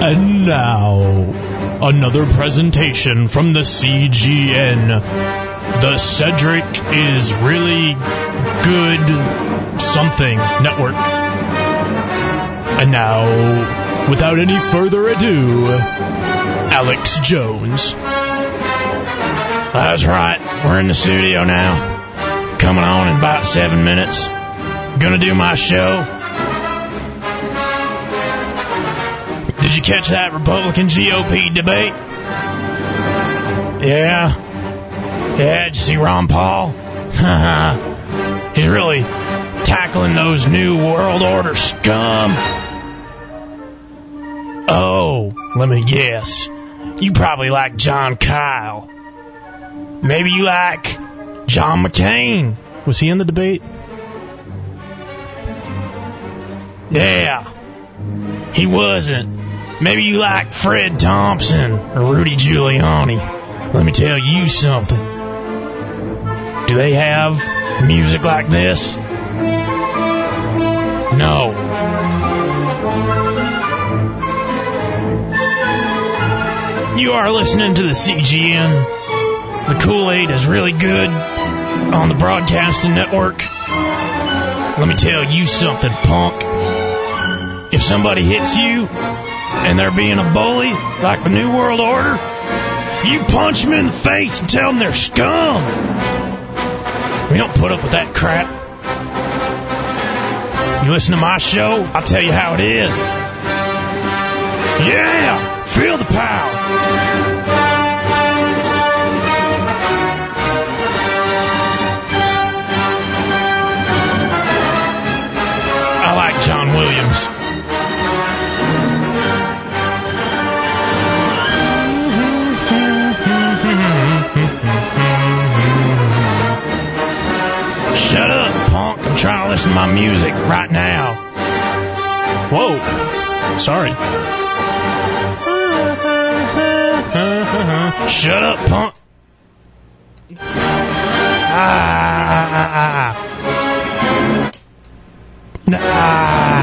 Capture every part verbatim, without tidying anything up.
And now, another presentation from the C G N. The Cedric is Really Good Something Network. And now, without any further ado, Alex Jones. That's right. We're in the studio now. Coming on in about seven minutes. Gonna do my show. Did you catch that Republican G O P debate? Yeah. Yeah, did you see Ron Paul? He's really tackling those New World Order scum. Oh, let me guess. You probably like John Kyle. Maybe you like John McCain. Was he in the debate? Yeah. He wasn't. Maybe you like Fred Thompson or Rudy Giuliani. Let me tell you something. Do they have music like this? No. You are listening to the C G N. The Kool-Aid is really good on the broadcasting network. Let me tell you something, punk. If somebody hits you and they're being a bully like the New World Order, you punch them in the face and tell them they're scum. We don't put up with that crap. You listen to my show, I'll tell you how it is. Yeah, feel the power. I like John Williams. Shut up, punk. I'm trying to listen to my music right now. Whoa. Sorry. Shut up, punk. Ah. Ah.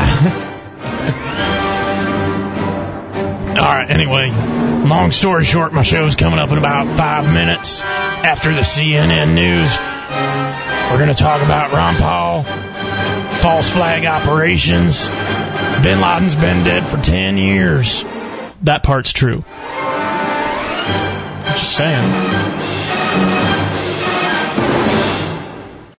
All right, anyway, long story short, my show's coming up in about five minutes after the C N N news. We're going to talk about Ron Paul, false flag operations. Bin Laden's been dead for ten years. That part's true. Just saying.